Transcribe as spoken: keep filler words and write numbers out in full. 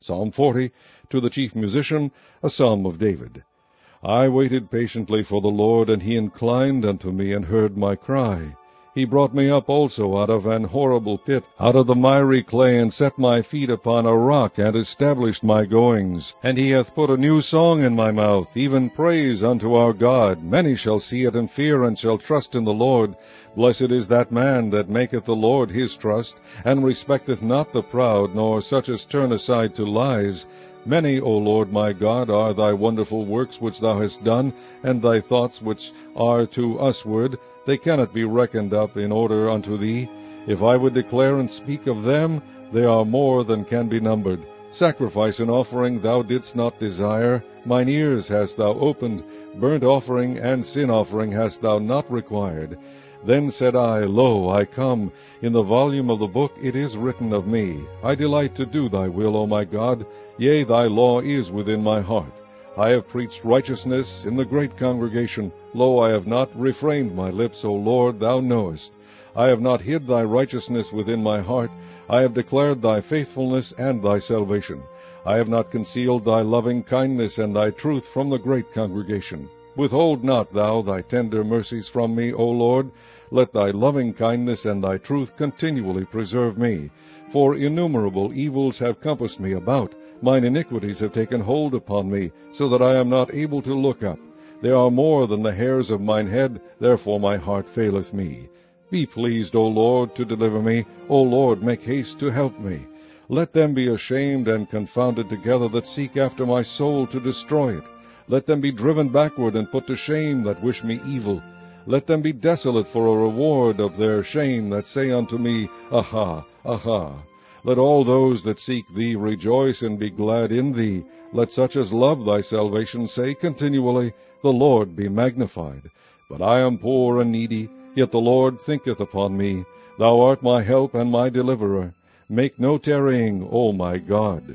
Psalm forty, to the chief musician, a psalm of David. I waited patiently for the Lord, and he inclined unto me, and heard my cry. He brought me up also out of an horrible pit, out of the miry clay, and set my feet upon a rock, and established my goings. And he hath put a new song in my mouth, even praise unto our God. Many shall see it, and fear, and shall trust in the Lord. Blessed is that man that maketh the Lord his trust, and respecteth not the proud, nor such as turn aside to lies. Many, O Lord my God, are thy wonderful works which thou hast done, and thy thoughts which are to usward. They cannot be reckoned up in order unto thee. If I would declare and speak of them, they are more than can be numbered. Sacrifice and offering thou didst not desire. Mine ears hast thou opened. Burnt offering and sin offering hast thou not required. Then said I, Lo, I come. In the volume of the book it is written of me. I delight to do thy will, O my God. Yea, thy law is within my heart. I have preached righteousness in the great congregation. Lo, I have not refrained my lips, O Lord, thou knowest. I have not hid thy righteousness within my heart. I have declared thy faithfulness and thy salvation. I have not concealed thy loving kindness and thy truth from the great congregation. Withhold not thou thy tender mercies from me, O Lord. Let thy loving kindness and thy truth continually preserve me. For innumerable evils have compassed me about. Mine iniquities have taken hold upon me, so that I am not able to look up. They are more than the hairs of mine head, therefore my heart faileth me. Be pleased, O Lord, to deliver me. O Lord, make haste to help me. Let them be ashamed and confounded together that seek after my soul to destroy it. Let them be driven backward and put to shame that wish me evil. Let them be desolate for a reward of their shame that say unto me, Aha, aha. Let all those that seek thee rejoice and be glad in thee. Let such as love thy salvation say continually, The Lord be magnified. But I am poor and needy, yet the Lord thinketh upon me. Thou art my help and my deliverer. Make no tarrying, O my God.